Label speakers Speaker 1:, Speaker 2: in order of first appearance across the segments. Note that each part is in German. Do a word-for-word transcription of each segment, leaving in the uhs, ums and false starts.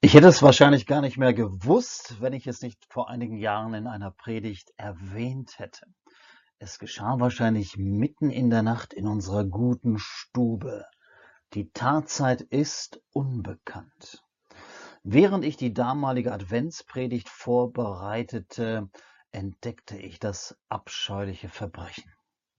Speaker 1: Ich hätte es wahrscheinlich gar nicht mehr gewusst, wenn ich es nicht vor einigen Jahren in einer Predigt erwähnt hätte. Es geschah wahrscheinlich mitten in der Nacht in unserer guten Stube. Die Tatzeit ist unbekannt. Während ich die damalige Adventspredigt vorbereitete, entdeckte ich das abscheuliche Verbrechen.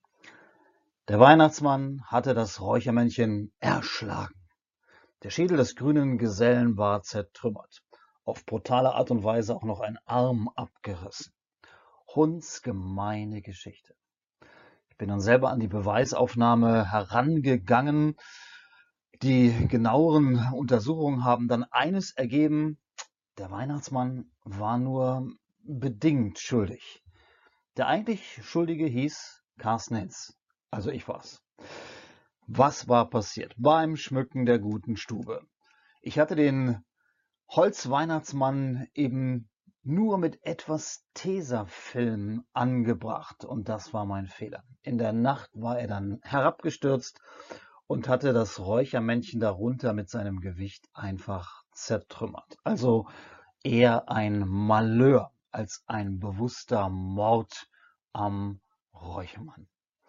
Speaker 1: Der Weihnachtsmann hatte das Räuchermännchen erschlagen. Der Schädel des grünen Gesellen war zertrümmert, auf brutale Art und Weise auch noch ein Arm abgerissen. Hundsgemeine Geschichte. Ich bin dann selber an die Beweisaufnahme herangegangen. Die genaueren Untersuchungen haben dann eines ergeben: Der Weihnachtsmann war nur bedingt schuldig. Der eigentlich Schuldige hieß Carsten Hinz, also ich war's. Was war passiert beim Schmücken der guten Stube? Ich hatte den Holzweihnachtsmann eben nur mit etwas Tesafilm angebracht und das war mein Fehler. In der Nacht war er dann herabgestürzt und hatte das Räuchermännchen darunter mit seinem Gewicht einfach zertrümmert. Also eher ein Malheur als ein bewusster Mord am Räuchermann.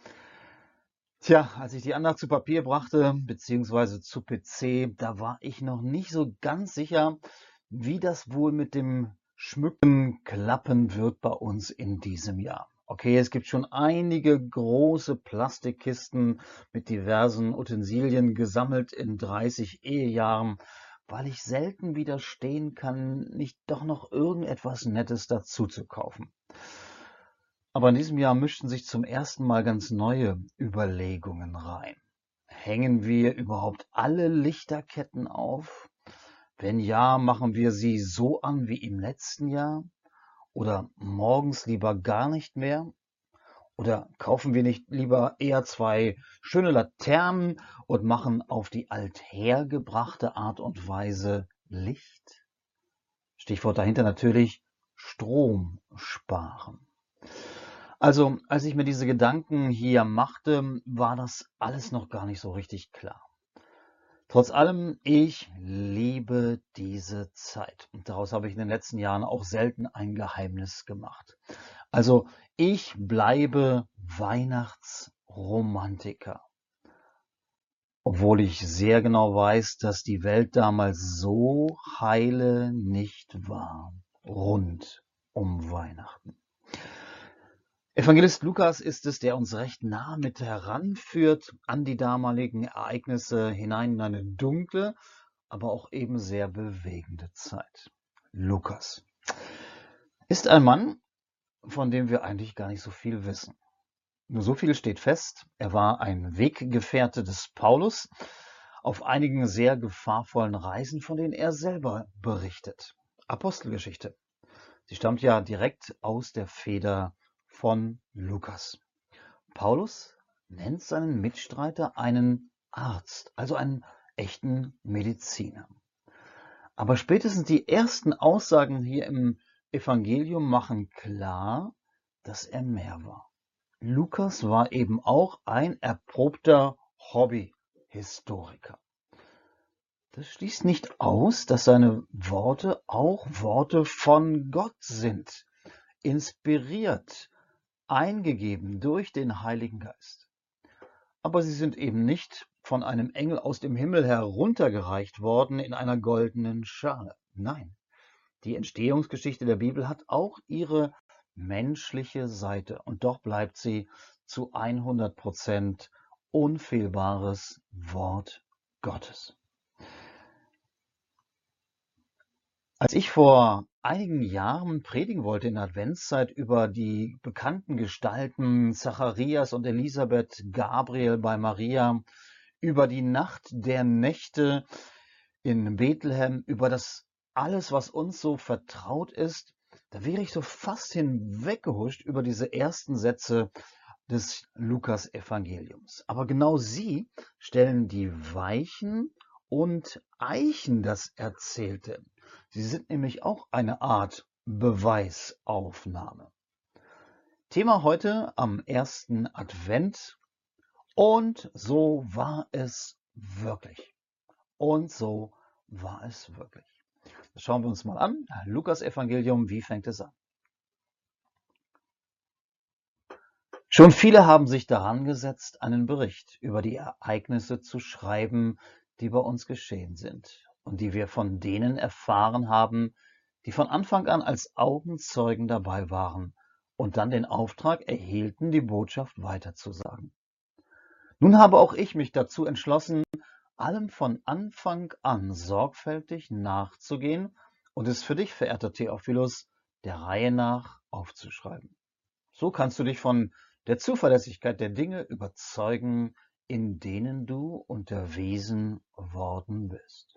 Speaker 1: Tja, als ich die Andacht zu Papier brachte, beziehungsweise zu P C, da war ich noch nicht so ganz sicher, wie das wohl mit dem Schmücken klappen wird bei uns in diesem Jahr. Okay, es gibt schon einige große Plastikkisten mit diversen Utensilien gesammelt in dreißig Ehejahren, weil ich selten widerstehen kann, nicht doch noch irgendetwas Nettes dazu zu kaufen. Aber in diesem Jahr mischten sich zum ersten Mal ganz neue Überlegungen rein. Hängen wir überhaupt alle Lichterketten auf? Wenn ja, machen wir sie so an wie im letzten Jahr? Oder morgens lieber gar nicht mehr? Oder kaufen wir nicht lieber eher zwei schöne Laternen und machen auf die althergebrachte Art und Weise Licht? Stichwort dahinter natürlich Strom sparen. Also, als ich mir diese Gedanken hier machte, war das alles noch gar nicht so richtig klar. Trotz allem, ich liebe diese Zeit. Und daraus habe ich in den letzten Jahren auch selten ein Geheimnis gemacht. Also, ich bleibe Weihnachtsromantiker. Obwohl ich sehr genau weiß, dass die Welt damals so heile nicht war, rund um Weihnachten. Evangelist Lukas ist es, der uns recht nah mit heranführt an die damaligen Ereignisse hinein in eine dunkle, aber auch eben sehr bewegende Zeit. Lukas ist ein Mann, von dem wir eigentlich gar nicht so viel wissen. Nur so viel steht fest: Er war ein Weggefährte des Paulus auf einigen sehr gefahrvollen Reisen, von denen er selber berichtet. Apostelgeschichte. Sie stammt ja direkt aus der Feder von Lukas. Paulus nennt seinen Mitstreiter einen Arzt, also einen echten Mediziner. Aber spätestens die ersten Aussagen hier im Evangelium machen klar, dass er mehr war. Lukas war eben auch ein erprobter Hobbyhistoriker. Das schließt nicht aus, dass seine Worte auch Worte von Gott sind, inspiriert, eingegeben durch den Heiligen Geist. Aber sie sind eben nicht von einem Engel aus dem Himmel heruntergereicht worden in einer goldenen Schale. Nein, die Entstehungsgeschichte der Bibel hat auch ihre menschliche Seite und doch bleibt sie zu hundert Prozent unfehlbares Wort Gottes. Als ich vor einigen Jahren predigen wollte in der Adventszeit über die bekannten Gestalten Zacharias und Elisabeth, Gabriel bei Maria, über die Nacht der Nächte in Bethlehem, über das alles, was uns so vertraut ist, da wäre ich so fast hinweggehuscht über diese ersten Sätze des Lukas-Evangeliums. Aber genau sie stellen die Weichen und eichen das Erzählte. Sie sind nämlich auch eine Art Beweisaufnahme. Thema heute am ersten Advent: Und so war es wirklich. Und so war es wirklich. Das schauen wir uns mal an. Lukas Evangelium, wie fängt es an? Schon viele haben sich daran gesetzt, einen Bericht über die Ereignisse zu schreiben, die bei uns geschehen sind und die wir von denen erfahren haben, die von Anfang an als Augenzeugen dabei waren und dann den Auftrag erhielten, die Botschaft weiterzusagen. Nun habe auch ich mich dazu entschlossen, allem von Anfang an sorgfältig nachzugehen und es für dich, verehrter Theophilus, der Reihe nach aufzuschreiben. So kannst du dich von der Zuverlässigkeit der Dinge überzeugen, in denen du unterwiesen worden bist.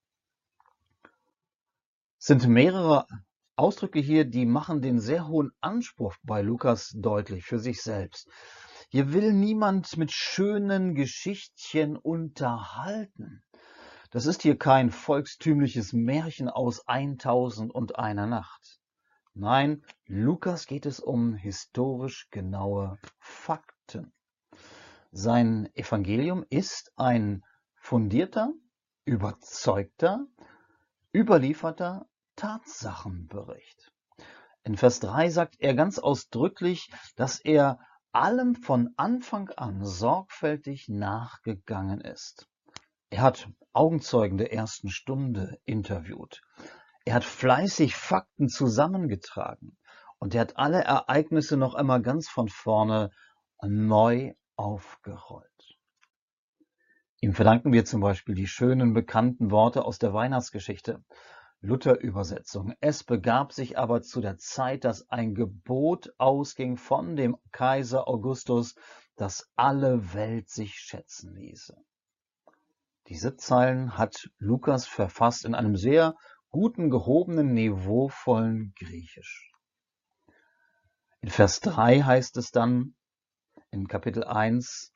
Speaker 1: Es sind mehrere Ausdrücke hier, die machen den sehr hohen Anspruch bei Lukas deutlich für sich selbst. Hier will niemand mit schönen Geschichtchen unterhalten. Das ist hier kein volkstümliches Märchen aus eintausend und einer Nacht. Nein, Lukas geht es um historisch genaue Fakten. Sein Evangelium ist ein fundierter, überzeugter, überlieferter Tatsachenbericht. In Vers drei sagt er ganz ausdrücklich, dass er allem von Anfang an sorgfältig nachgegangen ist. Er hat Augenzeugen der ersten Stunde interviewt. Er hat fleißig Fakten zusammengetragen und er hat alle Ereignisse noch einmal ganz von vorne neu aufgerollt. Ihm verdanken wir zum Beispiel die schönen bekannten Worte aus der Weihnachtsgeschichte. Luther-Übersetzung. Es begab sich aber zu der Zeit, dass ein Gebot ausging von dem Kaiser Augustus, dass alle Welt sich schätzen ließe. Diese Zeilen hat Lukas verfasst in einem sehr guten, gehobenen, niveauvollen Griechisch. In Vers drei heißt es dann in Kapitel eins,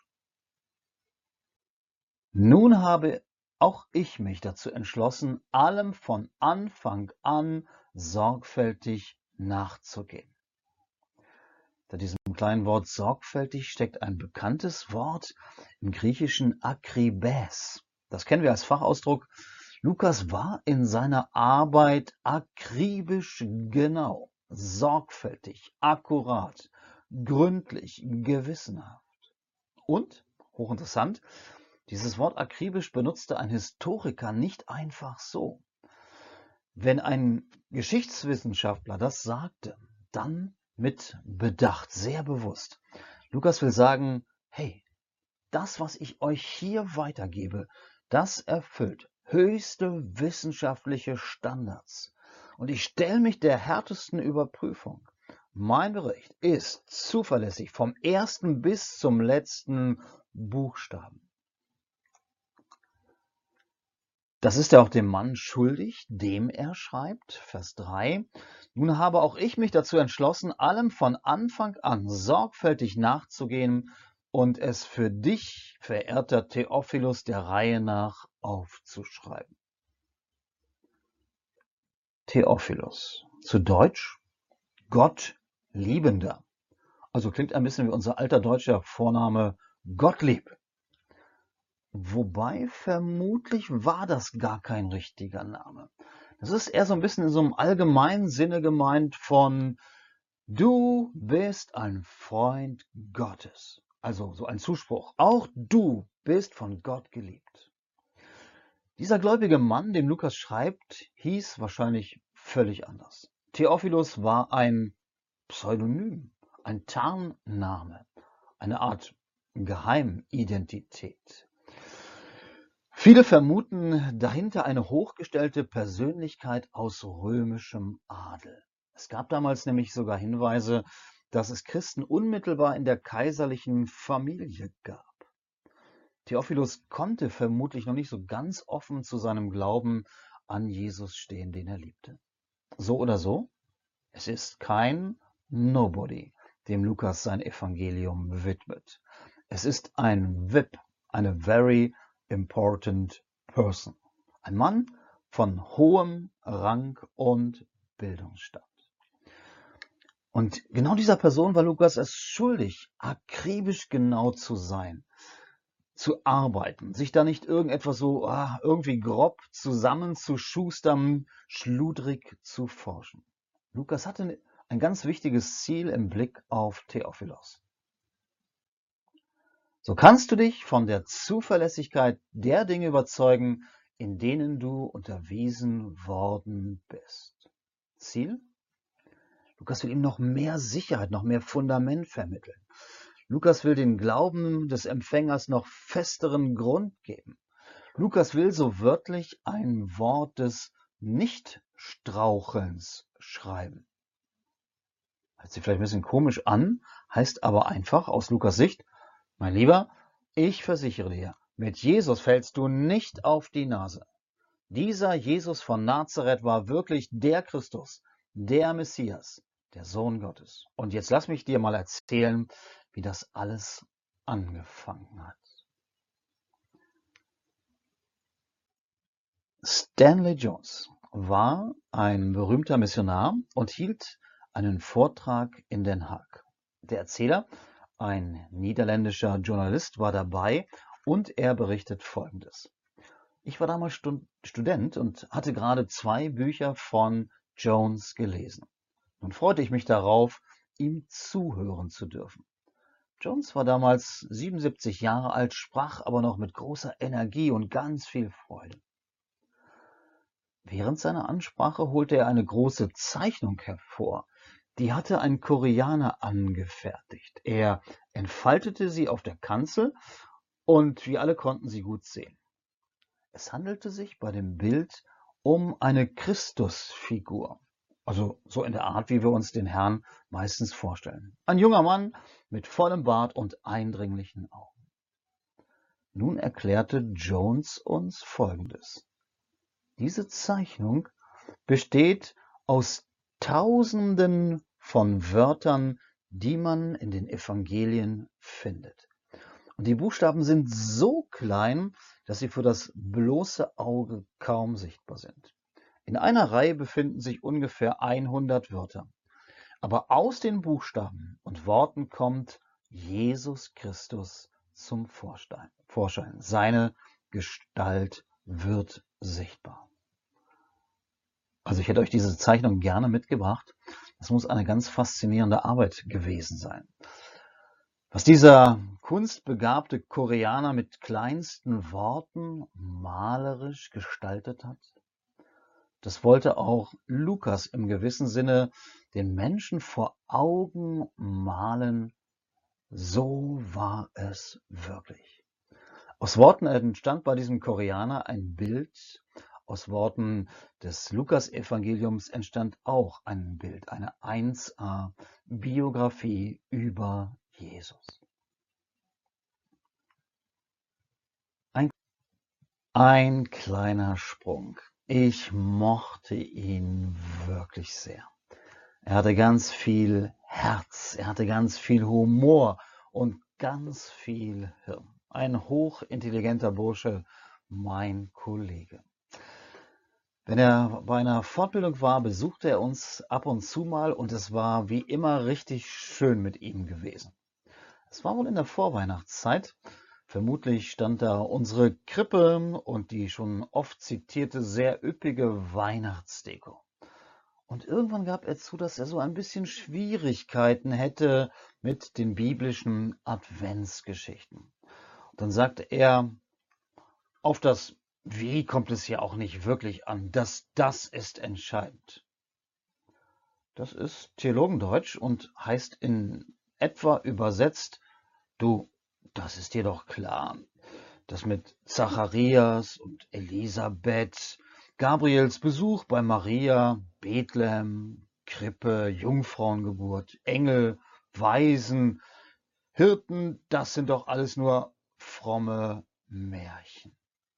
Speaker 1: nun habe auch ich mich dazu entschlossen, allem von Anfang an sorgfältig nachzugehen. Hinter diesem kleinen Wort sorgfältig steckt ein bekanntes Wort im Griechischen Akribes. Das kennen wir als Fachausdruck. Lukas war in seiner Arbeit akribisch genau, sorgfältig, akkurat, gründlich, gewissenhaft. Und, hochinteressant, dieses Wort akribisch benutzte ein Historiker nicht einfach so. Wenn ein Geschichtswissenschaftler das sagte, dann mit Bedacht, sehr bewusst. Lukas will sagen, hey, das, was ich euch hier weitergebe, das erfüllt höchste wissenschaftliche Standards. Und ich stelle mich der härtesten Überprüfung. Mein Bericht ist zuverlässig vom ersten bis zum letzten Buchstaben. Das ist er auch dem Mann schuldig, dem er schreibt, Vers drei. Nun habe auch ich mich dazu entschlossen, allem von Anfang an sorgfältig nachzugehen und es für dich, verehrter Theophilus, der Reihe nach aufzuschreiben. Theophilus, zu Deutsch Gott liebender. Also klingt ein bisschen wie unser alter deutscher Vorname Gottlieb. Wobei vermutlich war das gar kein richtiger Name. Das ist eher so ein bisschen in so einem allgemeinen Sinne gemeint von du bist ein Freund Gottes. Also so ein Zuspruch. Auch du bist von Gott geliebt. Dieser gläubige Mann, dem Lukas schreibt, hieß wahrscheinlich völlig anders. Theophilus war ein Pseudonym, ein Tarnname, eine Art Geheimidentität. Viele vermuten dahinter eine hochgestellte Persönlichkeit aus römischem Adel. Es gab damals nämlich sogar Hinweise, dass es Christen unmittelbar in der kaiserlichen Familie gab. Theophilus konnte vermutlich noch nicht so ganz offen zu seinem Glauben an Jesus stehen, den er liebte. So oder so, es ist kein Nobody, dem Lukas sein Evangelium widmet. Es ist ein V I P, eine Very Important Person. Ein Mann von hohem Rang und Bildungsstand. Und genau dieser Person war Lukas es schuldig, akribisch genau zu sein. zu arbeiten, sich da nicht irgendetwas so ah, irgendwie grob zusammenzuschustern, schludrig zu forschen. Lukas hatte ein ganz wichtiges Ziel im Blick auf Theophilos. So kannst du dich von der Zuverlässigkeit der Dinge überzeugen, in denen du unterwiesen worden bist. Ziel? Lukas will ihm noch mehr Sicherheit, noch mehr Fundament vermitteln. Lukas will den Glauben des Empfängers noch festeren Grund geben. Lukas will so wörtlich ein Wort des Nichtstrauchelns schreiben. Hört sich vielleicht ein bisschen komisch an, heißt aber einfach aus Lukas Sicht: Mein Lieber, ich versichere dir, mit Jesus fällst du nicht auf die Nase. Dieser Jesus von Nazareth war wirklich der Christus, der Messias, der Sohn Gottes. Und jetzt lass mich dir mal erzählen, wie das alles angefangen hat. Stanley Jones war ein berühmter Missionar und hielt einen Vortrag in Den Haag. Der Erzähler, ein niederländischer Journalist, war dabei und er berichtet Folgendes. Ich war damals Stud- Student und hatte gerade zwei Bücher von Jones gelesen. Nun freute ich mich darauf, ihm zuhören zu dürfen. Jones war damals siebenundsiebzig Jahre alt, sprach aber noch mit großer Energie und ganz viel Freude. Während seiner Ansprache holte er eine große Zeichnung hervor. Die hatte ein Koreaner angefertigt. Er entfaltete sie auf der Kanzel und wir alle konnten sie gut sehen. Es handelte sich bei dem Bild um eine Christusfigur. Also so in der Art, wie wir uns den Herrn meistens vorstellen. Ein junger Mann mit vollem Bart und eindringlichen Augen. Nun erklärte Jones uns Folgendes. Diese Zeichnung besteht aus Tausenden von Wörtern, die man in den Evangelien findet. Und die Buchstaben sind so klein, dass sie für das bloße Auge kaum sichtbar sind. In einer Reihe befinden sich ungefähr hundert Wörter. Aber aus den Buchstaben und Worten kommt Jesus Christus zum Vorschein. Seine Gestalt wird sichtbar. Also ich hätte euch diese Zeichnung gerne mitgebracht. Das muss eine ganz faszinierende Arbeit gewesen sein. Was dieser kunstbegabte Koreaner mit kleinsten Worten malerisch gestaltet hat, das wollte auch Lukas im gewissen Sinne den Menschen vor Augen malen. So war es wirklich. Aus Worten entstand bei diesem Koreaner ein Bild. Aus Worten des Lukas-Evangeliums entstand auch ein Bild, eine eins a Biografie über Jesus. Ein, ein kleiner Sprung. Ich mochte ihn wirklich sehr. Er hatte ganz viel Herz, er hatte ganz viel Humor und ganz viel Hirn. Ein hochintelligenter Bursche, mein Kollege. Wenn er bei einer Fortbildung war, besuchte er uns ab und zu mal und es war wie immer richtig schön mit ihm gewesen. Es war wohl in der Vorweihnachtszeit. Vermutlich stand da unsere Krippe und die schon oft zitierte sehr üppige Weihnachtsdeko. Und irgendwann gab er zu, dass er so ein bisschen Schwierigkeiten hätte mit den biblischen Adventsgeschichten. Und dann sagte er, auf das Wie kommt es ja auch nicht wirklich an. Das Das ist entscheidend. Das ist Theologendeutsch und heißt in etwa übersetzt, du, das ist dir doch klar. Das mit Zacharias und Elisabeth, Gabriels Besuch bei Maria, Bethlehem, Krippe, Jungfrauengeburt, Engel, Weisen, Hirten, das sind doch alles nur fromme Märchen.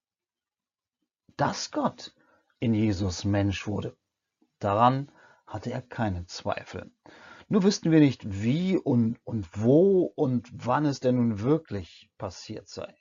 Speaker 1: Dass Gott in Jesus Mensch wurde, daran hatte er keine Zweifel. Nur wüssten wir nicht, wie und, und wo und wann es denn nun wirklich passiert sei.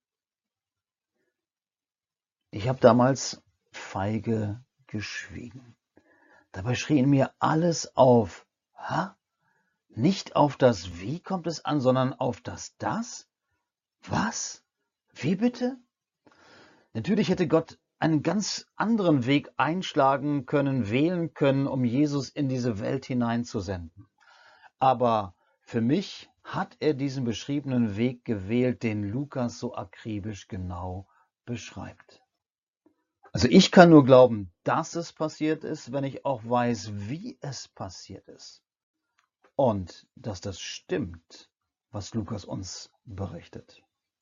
Speaker 1: Ich habe damals feige geschwiegen. Dabei schrie in mir alles auf. Ha? Nicht auf das Wie kommt es an, sondern auf das Das? Was? Wie bitte? Natürlich hätte Gott einen ganz anderen Weg einschlagen können, wählen können, um Jesus in diese Welt hineinzusenden. Aber für mich hat er diesen beschriebenen Weg gewählt, den Lukas so akribisch genau beschreibt. Also ich kann nur glauben, dass es passiert ist, wenn ich auch weiß, wie es passiert ist. Und dass das stimmt, was Lukas uns berichtet.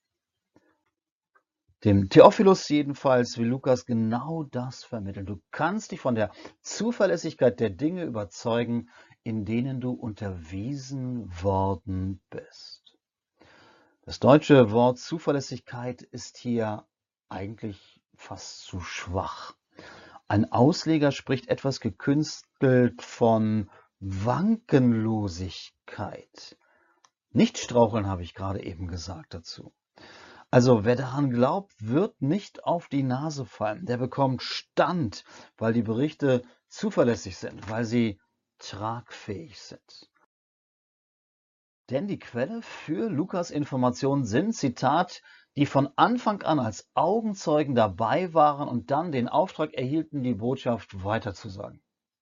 Speaker 1: Dem Theophilus jedenfalls will Lukas genau das vermitteln. Du kannst dich von der Zuverlässigkeit der Dinge überzeugen, in denen du unterwiesen worden bist. Das deutsche Wort Zuverlässigkeit ist hier eigentlich fast zu schwach. Ein Ausleger spricht etwas gekünstelt von Wankenlosigkeit. Nicht straucheln, habe ich gerade eben gesagt dazu. Also wer daran glaubt, wird nicht auf die Nase fallen. Der bekommt Stand, weil die Berichte zuverlässig sind, weil sie tragfähig sind. Denn die Quelle für Lukas Informationen sind, Zitat, die von Anfang an als Augenzeugen dabei waren und dann den Auftrag erhielten, die Botschaft weiterzusagen.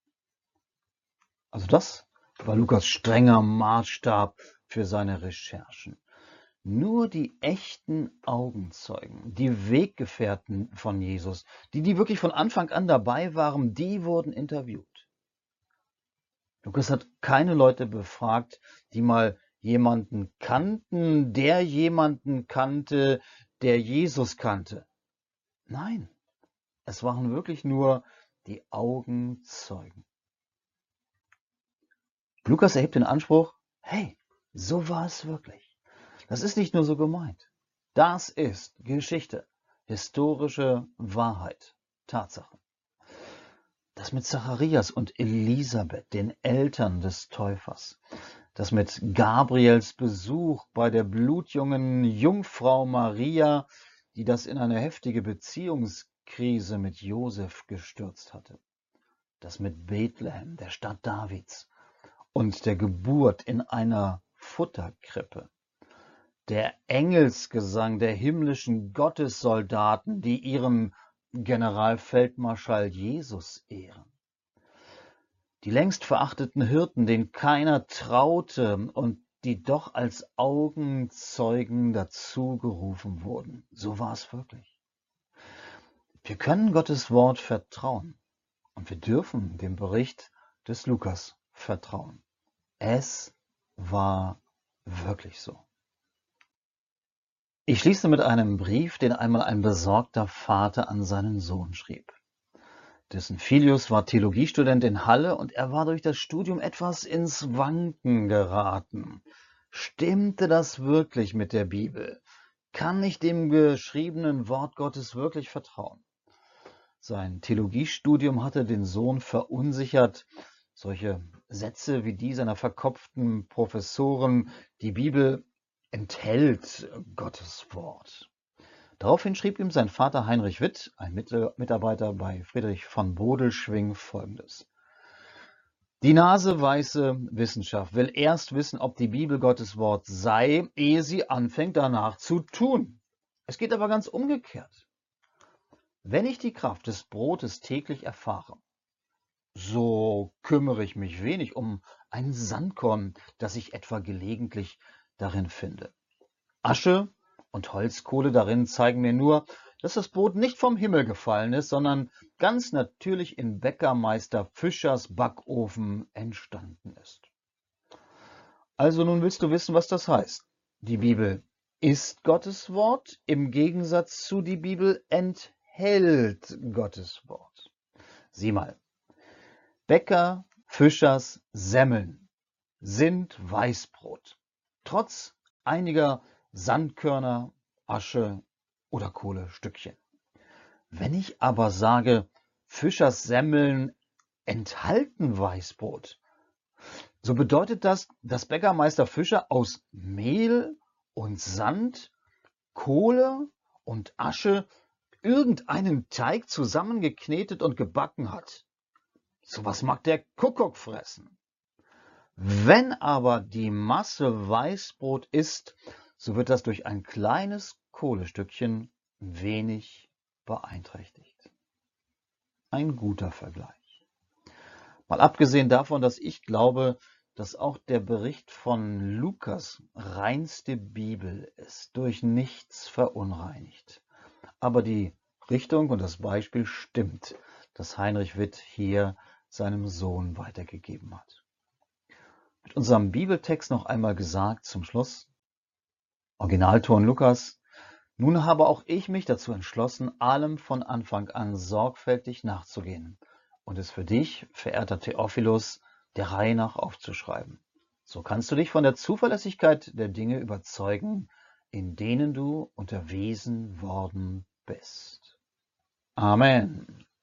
Speaker 1: Also das war Lukas strenger Maßstab für seine Recherchen. Nur die echten Augenzeugen, die Weggefährten von Jesus, die, die wirklich von Anfang an dabei waren, die wurden interviewt. Lukas hat keine Leute befragt, die mal jemanden kannten, der jemanden kannte, der Jesus kannte. Nein, es waren wirklich nur die Augenzeugen. Lukas erhebt den Anspruch, hey, so war es wirklich. Das ist nicht nur so gemeint. Das ist Geschichte, historische Wahrheit, Tatsache. Das mit Zacharias und Elisabeth, den Eltern des Täufers. Das mit Gabriels Besuch bei der blutjungen Jungfrau Maria, die das in eine heftige Beziehungskrise mit Josef gestürzt hatte. Das mit Bethlehem, der Stadt Davids, und der Geburt in einer Futterkrippe. Der Engelsgesang der himmlischen Gottessoldaten, die ihren Generalfeldmarschall Jesus ehren. Die längst verachteten Hirten, denen keiner traute und die doch als Augenzeugen dazu gerufen wurden. So war es wirklich. Wir können Gottes Wort vertrauen und wir dürfen dem Bericht des Lukas vertrauen. Es war wirklich so. Ich schließe mit einem Brief, den einmal ein besorgter Vater an seinen Sohn schrieb. Dessen Filius war Theologiestudent in Halle und er war durch das Studium etwas ins Wanken geraten. Stimmte das wirklich mit der Bibel? Kann ich dem geschriebenen Wort Gottes wirklich vertrauen? Sein Theologiestudium hatte den Sohn verunsichert. Solche Sätze wie die seiner verkopften Professoren, die Bibel enthält Gottes Wort. Daraufhin schrieb ihm sein Vater Heinrich Witt, ein Mitarbeiter bei Friedrich von Bodelschwingh, Folgendes. Die naseweiße Wissenschaft will erst wissen, ob die Bibel Gottes Wort sei, ehe sie anfängt, danach zu tun. Es geht aber ganz umgekehrt. Wenn ich die Kraft des Brotes täglich erfahre, so kümmere ich mich wenig um ein Sandkorn, das ich etwa gelegentlich darin finde. Asche und Holzkohle darin zeigen mir nur, dass das Brot nicht vom Himmel gefallen ist, sondern ganz natürlich in Bäckermeister Fischers Backofen entstanden ist. Also nun willst du wissen, was das heißt. Die Bibel ist Gottes Wort, im Gegensatz zu die Bibel enthält Gottes Wort. Sieh mal, Bäcker Fischers Semmeln sind Weißbrot, trotz einiger Sandkörner, Asche oder Kohlestückchen. Wenn ich aber sage, Fischers Semmeln enthalten Weißbrot, so bedeutet das, dass Bäckermeister Fischer aus Mehl und Sand, Kohle und Asche irgendeinen Teig zusammengeknetet und gebacken hat. Sowas mag der Kuckuck fressen. Wenn aber die Masse Weißbrot ist, so wird das durch ein kleines Kohlestückchen wenig beeinträchtigt. Ein guter Vergleich. Mal abgesehen davon, dass ich glaube, dass auch der Bericht von Lukas reinste Bibel ist, durch nichts verunreinigt. Aber die Richtung und das Beispiel stimmt, das Heinrich Witt hier seinem Sohn weitergegeben hat. Mit unserem Bibeltext noch einmal gesagt zum Schluss, Originalton Lukas: Nun habe auch ich mich dazu entschlossen, allem von Anfang an sorgfältig nachzugehen und es für dich, verehrter Theophilus, der Reihe nach aufzuschreiben. So kannst du dich von der Zuverlässigkeit der Dinge überzeugen, in denen du unterwiesen worden bist. Amen.